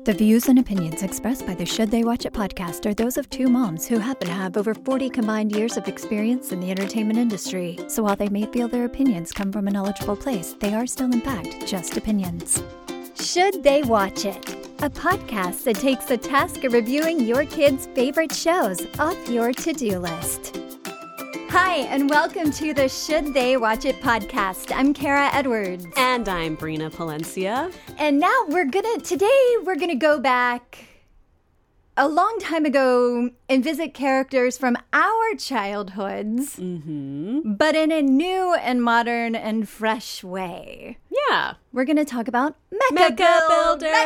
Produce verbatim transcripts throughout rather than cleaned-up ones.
The views and opinions expressed by the Should They Watch It podcast are those of two moms who happen to have over forty combined years of experience in the entertainment industry. So while they may feel their opinions come from a knowledgeable place, they are still in fact just opinions. Should They Watch It? A podcast that takes the task of reviewing your kids' favorite shows off your to-do list. Hi, and welcome to the Should They Watch It podcast. I'm Kara Edwards. And I'm Brina Palencia. And now we're gonna, today we're gonna go back a long time ago and visit characters from our childhoods, Mm-hmm. but in a new and modern and fresh way. Yeah. We're going to talk about Mecha, Mecha Build- Builders.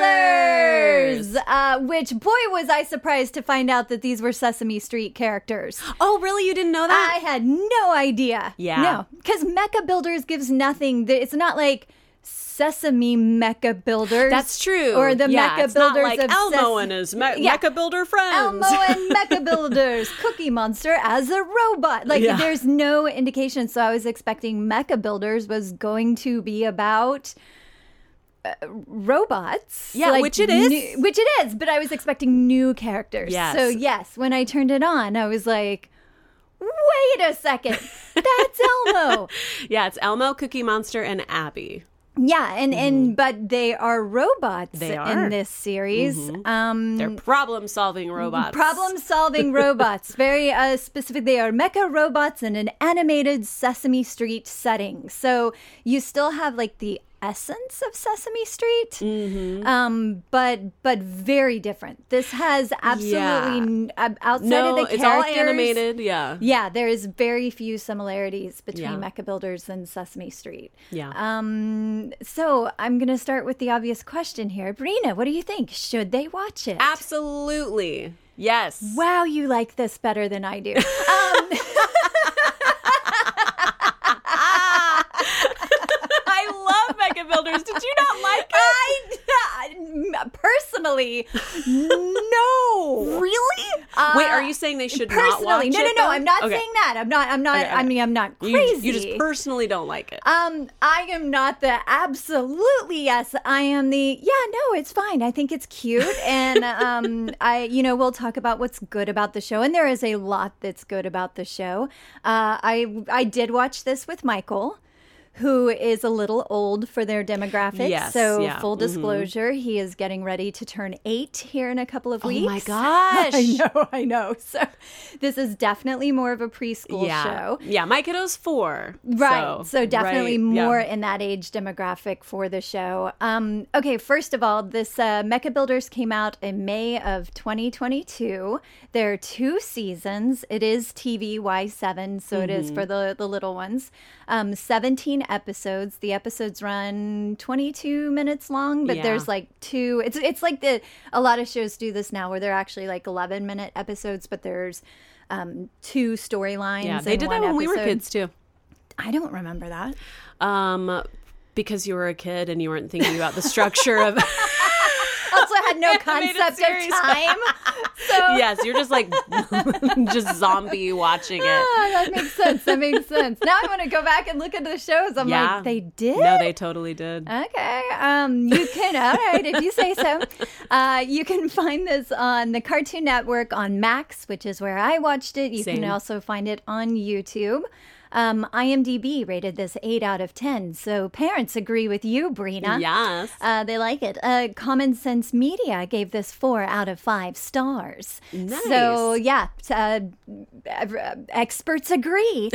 Mecha Builders! Uh, which, boy, was I surprised to find out that these were Sesame Street characters. Oh, really? You didn't know that? I had no idea. Yeah. No, because Mecha Builders gives nothing. It's not like Sesame Mecha Builders. That's true. Or the yeah, Mecha it's Builders not like of Elmo Ses- and his me- Yeah. Mecha Builder friends. Elmo and Mecha Builders, Cookie Monster as a robot. Like, Yeah. there's no indication. So I was expecting Mecha Builders was going to be about uh, robots. Yeah, like which it is. new- which it is, but I was expecting new characters. Yes. So, yes, when I turned it on, I was like, wait a second. That's Elmo. Yeah, it's Elmo, Cookie Monster, and Abby. Yeah, and, and but they are robots They are. in this series. Mhm. Um, They're problem-solving robots. Problem-solving robots. Very uh, specific. They are mecha robots in an animated Sesame Street setting. So you still have like the essence of Sesame Street, Mm-hmm. um, but but very different. This has absolutely Yeah. n- uh, outside No, of the it's all characters. animated. Yeah. Yeah, there is very few similarities between Yeah. Mecha Builders and Sesame Street. Yeah. Um, so I'm going to start with the obvious question here. Brina, what do you think? Should they watch it? Absolutely. Yes. Wow, you like this better than I do. Um, I love Mecha Builders. Did you not like it? I personally, no. Really? Uh, Wait, are you saying they should not Personally, watch no, it? no, no. though? I'm not Okay. saying that. I'm not. I'm not. Okay, okay. I mean, I'm not You- crazy. You, just personally don't like it. Um, I am not the absolutely yes. I am the yeah. No, it's fine. I think it's cute, and um, I you know we'll talk about what's good about the show, and there is a lot that's good about the show. Uh, I I did watch this with Michael, who is a little old for their demographic. Yes, so yeah, full mhm. disclosure, he is getting ready to turn eight here in a couple of weeks. Oh my gosh. I know, I know. So this is definitely more of a preschool yeah. show. Yeah, my kiddo's four. Right. So, definitely right, yeah. more in that age demographic for the show. Um, okay, first of all, this uh, Mecha Builders came out in May of twenty twenty-two. There are two seasons. It is T V Y seven, so it is for the, the little ones. Um, seventeen episodes. The episodes run twenty-two minutes long, but Yeah. there's like two. It's it's like the a lot of shows do this now, where they're actually like eleven minute episodes, but there's um, two storylines. Yeah, they in did that one when we were episode. kids too. I don't remember that. Um, because you were a kid and you weren't thinking about the structure of. Also had no Animated concept series. of time. So Yes, you're just like just zombie watching it. ah, that makes sense. That makes sense. Now I want to go back and look at the shows. I'm Yeah. like, they did? No, they totally did. Okay. Um, you can, all right, if you say so. Uh, you can find this on the Cartoon Network on Max, which is where I watched it. You Same. can also find it on YouTube. Um, IMDb rated this eight out of ten. So parents agree with you, Brina. Yes. Uh, they like it. Uh, Common Sense Media gave this four out of five stars. Nice. So, yeah, uh, experts agree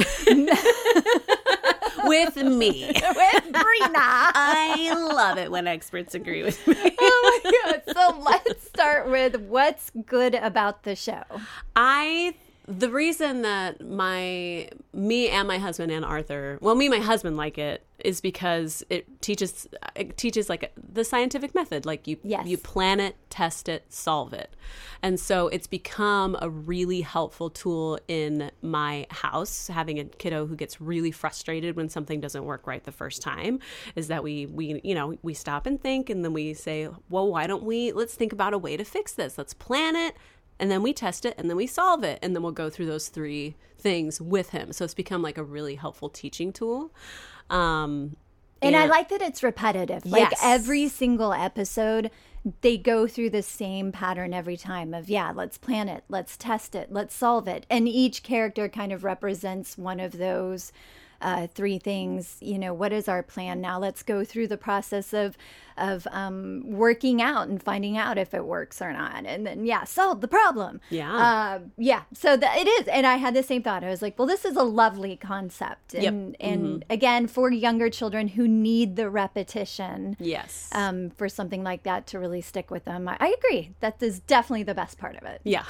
With me. with Brina. I love it when experts agree with me. Oh my God. So let's start with what's good about the show. I the reason that my me and my husband and Arthur, well, me and my husband like it is because it teaches it teaches like the scientific method. Like you Yes. you plan it, test it, solve it. And so it's become a really helpful tool in my house, having a kiddo who gets really frustrated when something doesn't work right the first time, is that we we you know, we stop and think, and then we say, well, why don't we let's think about a way to fix this. Let's plan it. And then we test it, and then we solve it, and then we'll go through those three things with him. So it's become like a really helpful teaching tool. Um, And, and I like that it's repetitive. Yes. Like every single episode, they go through the same pattern every time of, yeah, let's plan it, let's test it, let's solve it. And each character kind of represents one of those uh, three things. You know, what is our plan now? Let's go through the process of of um, working out and finding out if it works or not. And then, yeah, solve the problem. Yeah. Uh, yeah. So that it is. And I had the same thought. I was like, well, this is a lovely concept. And, Yep. and Mm-hmm. again, for younger children who need the repetition. Yes. Um, for something like that to really stick with them. I, I agree. That is definitely the best part of it. Yeah.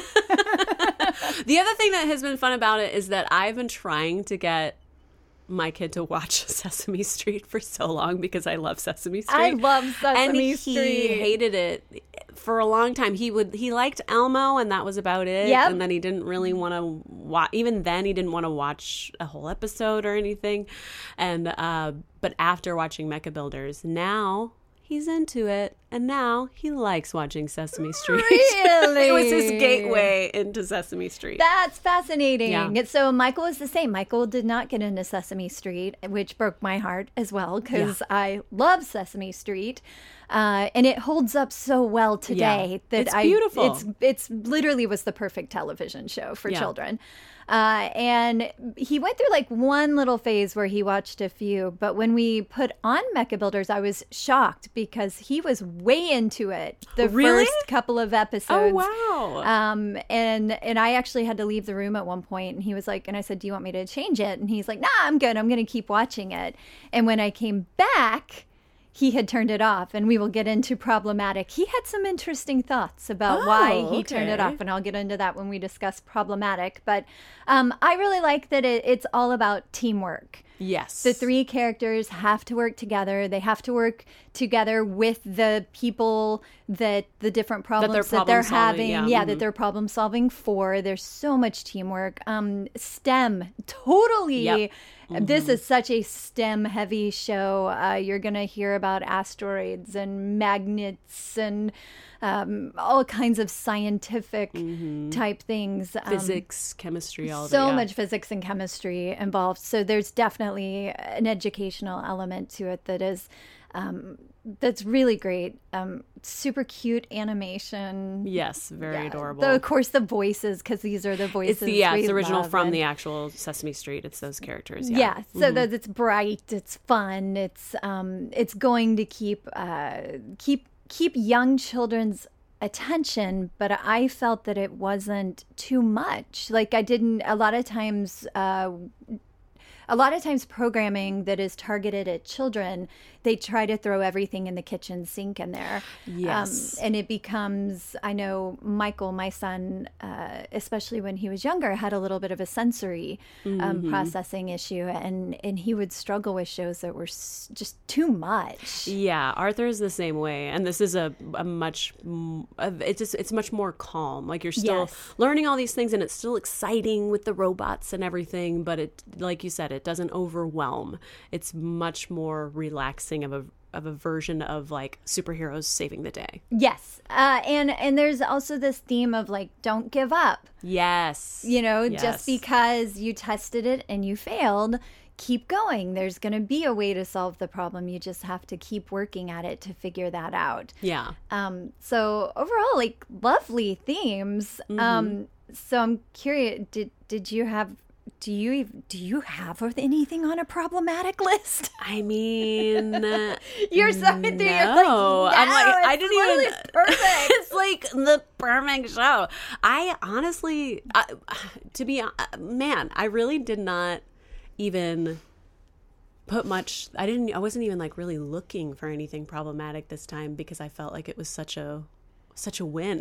The other thing that has been fun about it is that I've been trying to get my kid to watch Sesame Street for so long because I love Sesame Street. I love Sesame and he Street. hated it for a long time. He would he liked Elmo, and that was about it. Yep. And then he didn't really want to watch. Even then, he didn't want to watch a whole episode or anything. And uh, but after watching Mecha Builders, now he's into it, and now he likes watching Sesame Street. Really? It was his gateway into Sesame Street. That's fascinating. Yeah. So Michael is the same. Michael did not get into Sesame Street, which broke my heart as well because Yeah. I love Sesame Street. Uh, and it holds up so well today Yeah. that It's I, beautiful. It's it's literally was the perfect television show for Yeah. children. Uh, and he went through like one little phase where he watched a few, but when we put on Mecha Builders, I was shocked because he was way into it the Really? first couple of Oh, episodes. wow. Um, and and I actually had to leave the room at one point, and he was like, and I said, "Do you want me to change it?" And he's like, "Nah, I'm good. I'm going to keep watching it." And when I came back, he had turned it off, and we will get into problematic. He had some interesting thoughts about Oh, why he turned it okay. off, and I'll get into that when we discuss problematic. But um, I really like that it, it's all about teamwork. Yes. The three characters have to work together. They have to work together with the people that the different problems they're that they're, problem solving, having. yeah. Yeah, Mhm. that they're problem solving for. There's so much teamwork. Um, STEM, totally. Yep. This is such a STEM heavy show. Uh, you're going to hear about asteroids and magnets and um, all kinds of scientific type things. Um, Physics, chemistry, all of so it. Yeah. much physics and chemistry involved. So there's definitely an educational element to it that is um, that's really great. Um, super cute animation. Yes, very Yeah. adorable. Though, of course, the voices, because these are the voices. It's the yeah, we it's original love, from and- the actual Sesame Street. It's those characters. Yeah, Yeah. so that it's bright, it's fun, it's um, it's going to keep uh, keep keep young children's attention, but I felt that it wasn't too much. Like I didn't. A lot of times, uh, a lot of times, programming that is targeted at children, they try to throw everything in the kitchen sink in there. Yes. Um, and it becomes, I know Michael, my son, uh, especially when he was younger, had a little bit of a sensory um, Mm-hmm. processing issue. And, and he would struggle with shows that were s- just too much. Yeah, Arthur is the same way, and this is a, a much m- a- it's just it's much more calm. Like you're still Yes. learning all these things, and it's still exciting with the robots and everything. But it, like you said, it doesn't overwhelm. It's much more relaxing of a of a version of like superheroes saving the day. Yes. Uh, and, and there's also this theme of like, don't give up. Yes, You know, Yes. just because you tested it and you failed, keep going. There's going to be a way to solve the problem. You just have to keep working at it to figure that out. Yeah. Um, so overall, like lovely themes. Mm-hmm. Um, so I'm curious, did did you have do you ev- do you have anything on a problematic list? I mean, You're so no. there. You're like, no, I'm like, I it's didn't literally even. perfect. It's like the perfect show. I honestly, I, to be uh, man, I really did not even put much. I didn't. I wasn't even like really looking for anything problematic this time because I felt like it was such a such a win.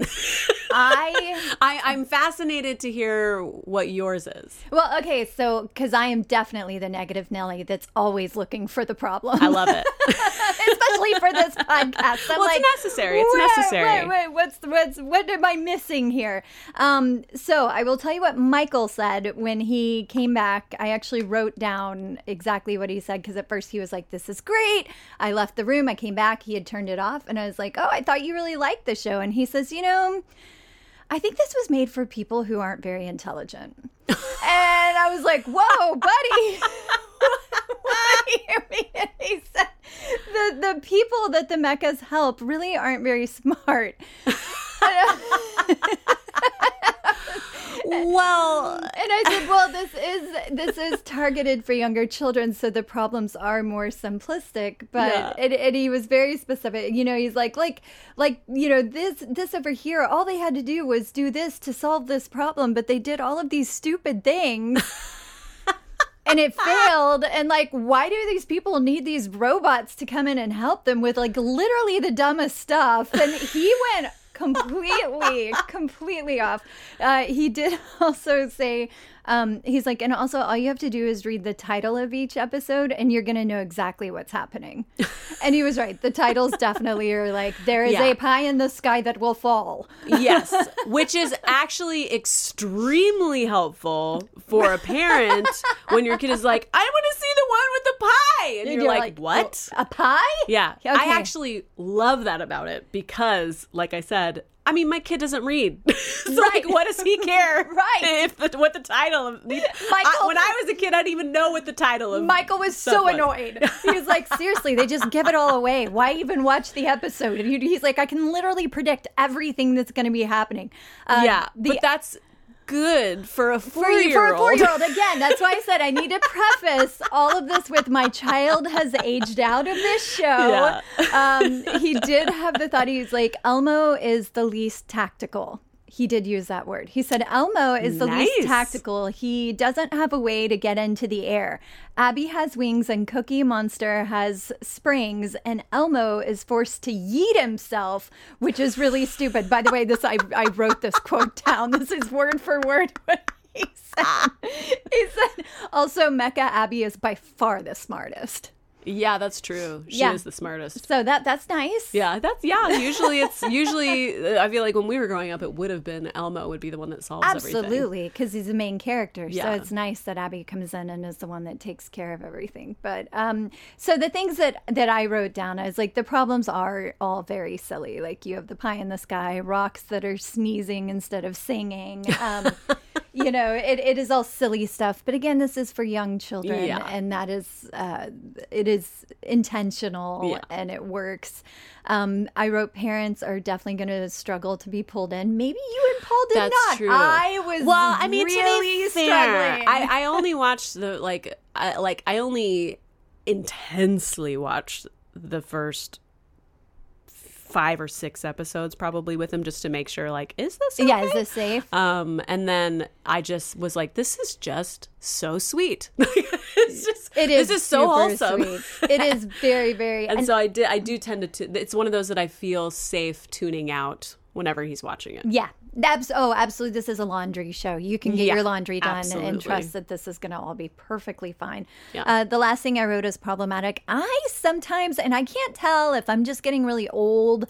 I I, I'm fascinated to hear what yours is. well, okay, so because I am definitely the negative Nelly that's always looking for the problem. I love it. Especially for this podcast. I'm Well, it's like, necessary. It's wait, necessary. Wait, wait, what's what's what am I missing here? Um, so I will tell you what Michael said when he came back. I actually wrote down exactly what he said because at first he was like, "This is great." I left the room. I came back. He had turned it off, and I was like, "Oh, I thought you really liked the show." And he says, "You know, I think this was made for people who aren't very intelligent." And I was like, "Whoa, buddy." What are you mean? And he said the, the people that the mechas help really aren't very smart. Well, and I said, well, this is this is targeted for younger children, so the problems are more simplistic. But Yeah. and, and he was very specific. You know, he's like, like, like, you know, this this over here, all they had to do was do this to solve this problem, but they did all of these stupid things. And it failed. And like, why do these people need these robots to come in and help them with like literally the dumbest stuff? And he went completely, completely off. Uh, he did also say, um, he's like, and also all you have to do is read the title of each episode and you're going to know exactly what's happening. And he was right. The titles definitely are like, there is Yeah. a pie in the sky that will fall. yes, which is actually extremely helpful for a parent when your kid is like, I want to see the one with the pie. And, And you're, you're like, like, what? A pie? Yeah. Okay. I actually love that about it because, like I said, I mean, my kid doesn't read. so, Right. like, what does he care? Right. If the, what the title of... Michael- I, when I was a kid, I didn't even know what the title of... Michael was stuff so was. annoyed. He was like, seriously, they just give it all away. Why even watch the episode? And he, he's like, I can literally predict everything that's going to be happening. Uh, Yeah, the, but that's good for a for, you- for a four-year-old. four-year-old. Again, that's why I said I need to preface all of this with my child has aged out of this show. Um, he did have the thought, he's like, Elmo is the least tactical. He did use that word. He said Elmo is the Nice. least tactical. He doesn't have a way to get into the air. Abby has wings and Cookie Monster has springs, and Elmo is forced to yeet himself, which is really stupid. By the way, this I, I wrote this quote down. This is word for word what he said. He said, also, Mecha Abby is by far the smartest. Yeah, that's true. She Yeah. is the smartest. So that that's nice. Yeah, that's yeah. Usually, it's usually. I feel like when we were growing up, it would have been Elmo would be the one that solves everything. Absolutely, because he's the main character. So Yeah. it's nice that Abby comes in and is the one that takes care of everything. But um, so the things that that I wrote down is like the problems are all very silly. Like you have the pie in the sky, rocks that are sneezing instead of singing. Um, you know, it, it is all silly stuff. But again, this is for young children, Yeah. and that is uh, it is intentional Yeah. and it works. Um, I wrote parents are definitely going to struggle to be pulled in. Maybe you and Paul did That's not. true. I was well, I mean, really to be fair, struggling. I, I only watched the like, I, like I only intensely watched the first five or six episodes probably with him just to make sure like is this okay? Yeah, is this safe? Um, and then I just was like, this is just so sweet. it's just, It is. This is so super wholesome. Sweet. It is very, very. And, and so I did. I do tend to. T- it's one of those that I feel safe tuning out whenever he's watching it. yeah, abs- oh, absolutely. This is a laundry show. You can get Yeah, your laundry done absolutely. and trust that this is going to all be perfectly fine. Yeah. Uh, the last thing I wrote is problematic. I sometimes, and I can't tell if I'm just getting really old,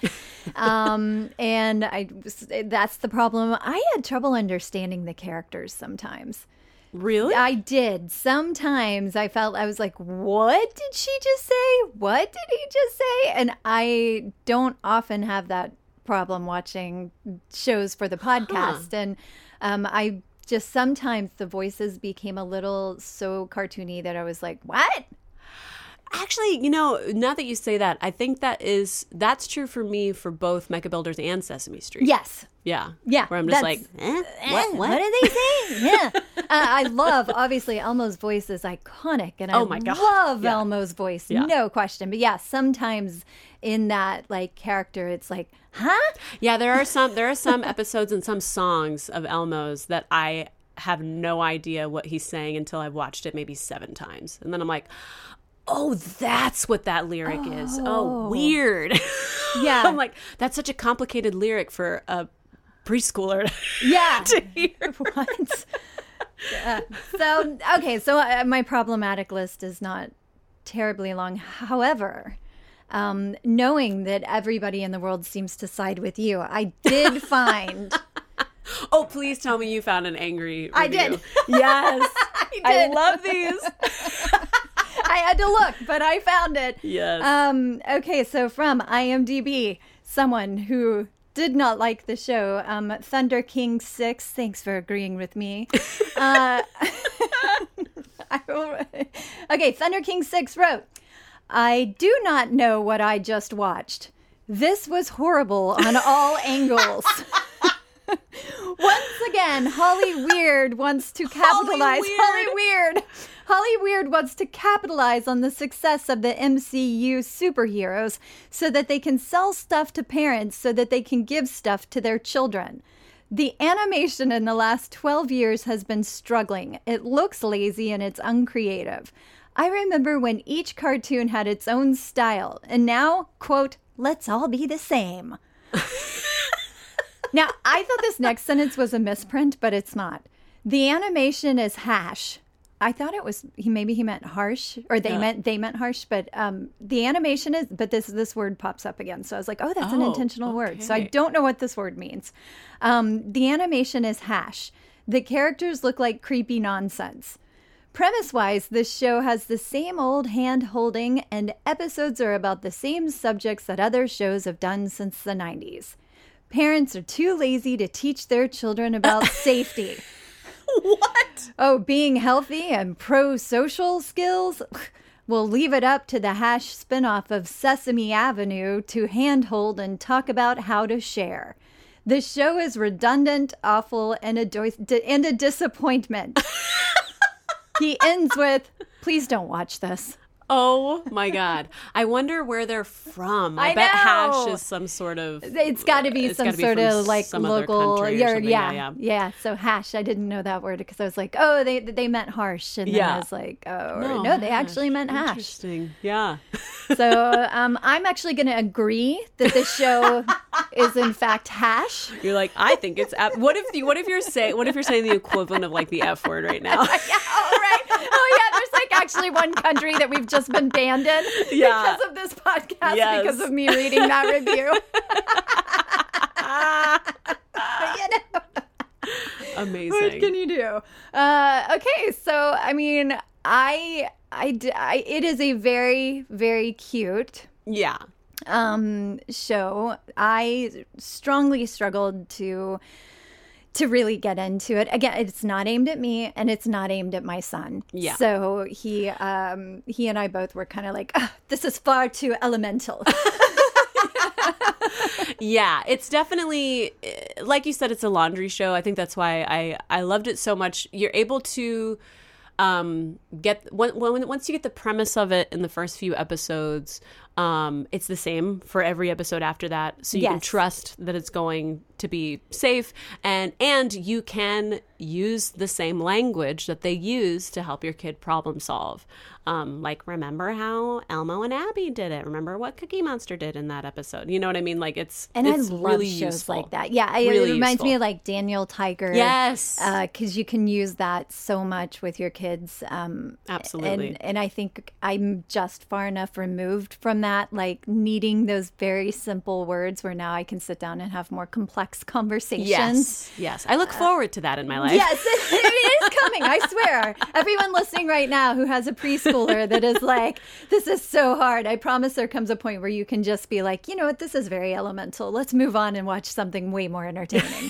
um, and I that's the problem. I had trouble understanding the characters sometimes. Really? I did. Sometimes I felt I was like, what did she just say? What did he just say? And I don't often have that problem watching shows for the podcast. Huh. And um, I just sometimes the voices became a little so cartoony that I was like, what? Actually, you know, now that you say that, I think that is that's true for me for both Mecha Builders and Sesame Street. Yes. Yeah. Yeah, Where I'm just that's- like, eh, Eh, what? What? What did they say? Yeah. uh, I love, obviously, Elmo's voice is iconic. And I Oh my God. love Yeah. Elmo's voice. Yeah. No question. But yeah, sometimes in that like character, it's like, huh? Yeah, there are some there are some episodes and some songs of Elmo's that I have no idea what he's saying until I've watched it maybe seven times. And then I'm like, oh, that's what that lyric is. Oh, weird. Yeah. I'm like, that's such a complicated lyric for a preschooler Yeah. to hear. What? Yeah. So, okay. So uh, my problematic list is not terribly long. However, um, knowing that everybody in the world seems to side with you, I did find... Oh, please tell me you found an angry review. I did. Yes. I I did. love these. I had to look, but I found it. Yes. Um, okay, so from IMDb, someone who did not like the show, um, Thunder King six, thanks for agreeing with me. Uh, Okay, Thunder King six wrote, I do not know what I just watched. This was horrible on all angles. Once again, Holly Weird wants to capitalize. Holly Holly Weird. Holly Weird wants to capitalize on the success of the M C U superheroes so that they can sell stuff to parents so that they can give stuff to their children. The animation in the last twelve years has been struggling. It looks lazy and it's uncreative. I remember when each cartoon had its own style, and now, quote, let's all be the same. Now, I thought this next sentence was a misprint, but it's not. The animation is hash. I thought it was, he maybe he meant harsh, or they Yeah. meant they meant harsh, but um, the animation is, but this this word pops up again. So I was like, oh, that's an Oh, intentional word. So I okay. don't know what this word means. Um, the animation is hash. The characters look like creepy nonsense. Premise-wise, this show has the same old hand-holding, and episodes are about the same subjects that other shows have done since the nineties. Parents are too lazy to teach their children about safety. What? Oh, being healthy and pro-social skills? We'll leave it up to the hash spinoff of Sesame Avenue to handhold and talk about how to share. The show is redundant, awful, and a, do- and a disappointment. He ends with, please don't watch this. Oh my God. I wonder where they're from. I, I bet know. hash is some sort of. It's got to be it's some gotta be sort from of like some other local, country or yeah, something. yeah, yeah, yeah. So hash, I didn't know that word because I was like, oh, they they meant harsh, and then Yeah. I was like, oh, no, no they actually meant hash. Interesting. Yeah. So um, I'm actually going to agree that this show is in fact hash. You're like, I think it's. Ap- what if the, What if you're saying? What if you're saying the equivalent of like the F word right now? Yeah, oh, right. Oh, yeah. There's like actually one country that we've just been banned in Yeah. because of this podcast, Yes. because of me reading that review. But, you know, Amazing. what can you do? Uh, okay, so I mean, I, I, d- I, it is a very, very cute Yeah. um, show. I strongly struggled to to really get into it. Again, it's not aimed at me and it's not aimed at my son. Yeah. So he um, he and I both were kind of like, "Ugh, this is far too elemental. Yeah, it's definitely, like you said, it's a laundry show. I think that's why I, I loved it so much. You're able to um, get, when, when, once you get the premise of it in the first few episodes, um, it's the same for every episode after that. So you can Yes. trust that it's going to be safe, and and you can use the same language that they use to help your kid problem solve. Um, like, remember how Elmo and Abby did it? Remember what Cookie Monster did in that episode? You know what I mean? Like, it's And it's I love really shows useful. like that. Yeah, it, Really it reminds me useful. of like Daniel Tiger. Yes. Because you can use that so much with your kids. Um, Absolutely. And, and I think I'm just far enough removed from that, like needing those very simple words where now I can sit down and have more complex conversations. Yes, yes. I look forward to that in my life. Yes, it, it is coming. I swear. Everyone listening right now who has a preschooler that is like, this is so hard. I promise there comes a point where you can just be like, you know what, this is very elemental. Let's move on and watch something way more entertaining.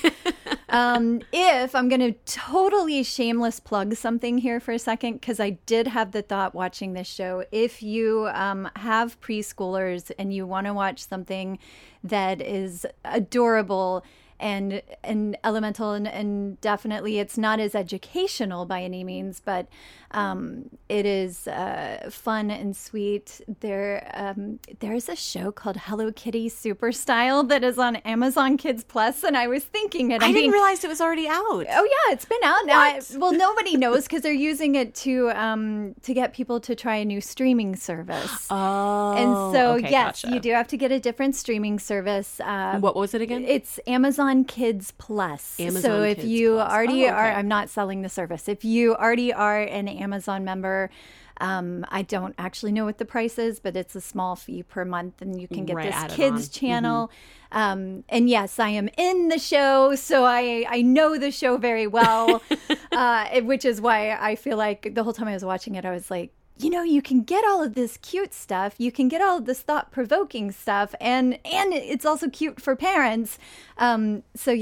um, if I'm going to totally shameless plug something here for a second, because I did have the thought watching this show, if you um, have preschoolers and you want to watch something that is adorable and and elemental and, and definitely it's not as educational by any means, but um, it is uh, fun and sweet. There um, there's a show called Hello Kitty Super Style that is on Amazon Kids Plus, and I was thinking it. I I'm didn't being- realize it was already out. Oh yeah, it's been out now. I, What? well, nobody knows because they're using it to um, to get people to try a new streaming service. Oh, And so, okay, yes, gotcha. you do have to get a different streaming service. Uh, What was it again? It's Amazon Kids Plus. Amazon so if Kids you Plus. already Oh, okay. are, I'm not selling the service. If you already are an Amazon member, um, I don't actually know what the price is, but it's a small fee per month, and you can get Right, this add it kids on. Mm-hmm. channel. Um, and yes, I am in the show, so I I know the show very well, uh, it- which is why I feel like the whole time I was watching it, I was like, you know, you can get all of this cute stuff, you can get all of this thought-provoking stuff, and and it's also cute for parents. Um, so yes,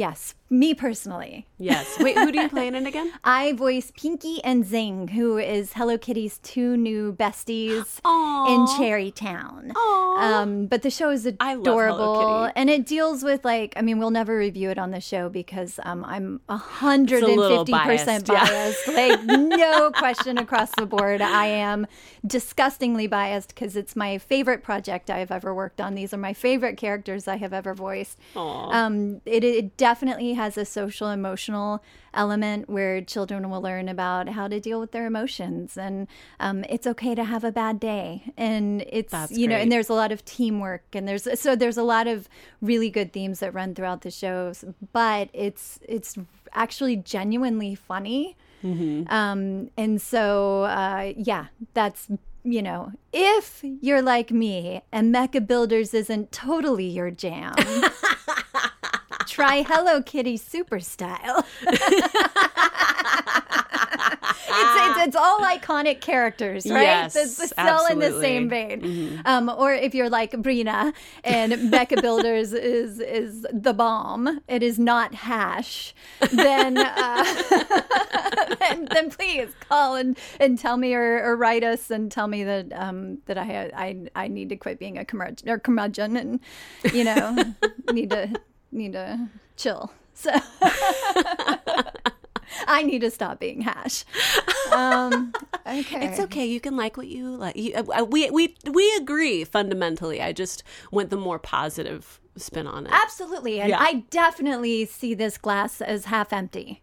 me personally. Yes. Wait, who do you play in it again? I voice Pinky and Zing, who is Hello Kitty's two new besties Aww. in Cherrytown. Aww. Um, but the show is adorable. I love Hello Kitty. And it deals with, like, I mean, we'll never review it on the show because um, I'm one hundred fifty percent biased, biased. Yeah. Like, no question across the board. I am disgustingly biased because it's my favorite project I've ever worked on. These are my favorite characters I have ever voiced. Um, it, it definitely has a social emotional element where children will learn about how to deal with their emotions, and um, it's okay to have a bad day, and it's That's you know great. and there's a lot of teamwork, and there's so there's a lot of really good themes that run throughout the shows, but it's it's actually genuinely funny. Mm-hmm. Um, and so uh, yeah, that's you know, if you're like me and Mecha Builders isn't totally your jam, try Hello Kitty Super Style. It's, it's, it's all iconic characters, right? Yes, it's, it's all in the absolutely. same vein. Mm-hmm. Um, or if you're like Brina and Mecha Builders is is the bomb, it is not hash, then uh, then, then please call and, and tell me or, or write us and tell me that um, that I, I I need to quit being a curmudgeon, or curmudgeon and, you know, need to need to chill. So I need to stop being hash. Um, okay. It's okay. You can like what you like. You, uh, we we we agree fundamentally. I just went the more positive spin on it. Absolutely. And Yeah. I definitely see this glass as half empty.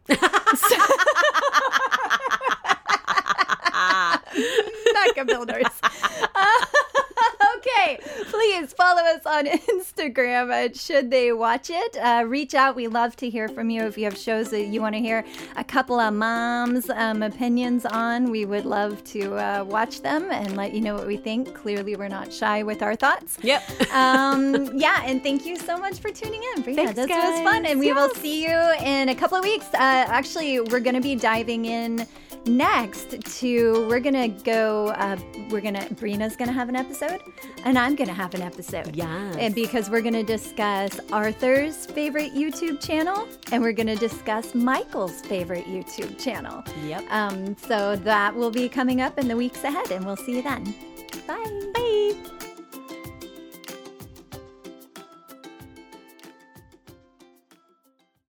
Mecha Builders. Uh, okay, please follow us on Instagram at Should They Watch It. Uh, reach out. We love to hear from you. If you have shows that you want to hear a couple of moms' um, opinions on, we would love to uh, watch them and let you know what we think. Clearly, we're not shy with our thoughts. Yep. um, yeah, and thank you so much for tuning in, Brina. Thanks, this guys. was fun, and we Yes. will see you in a couple of weeks. Uh, actually, we're going to be diving in next to we're gonna go uh we're gonna Brina's gonna have an episode and I'm gonna have an episode. Yes. And because we're gonna discuss Arthur's favorite YouTube channel and we're gonna discuss Michael's favorite YouTube channel. Yep. Um so that will be coming up in the weeks ahead, and we'll see you then. Bye. Bye.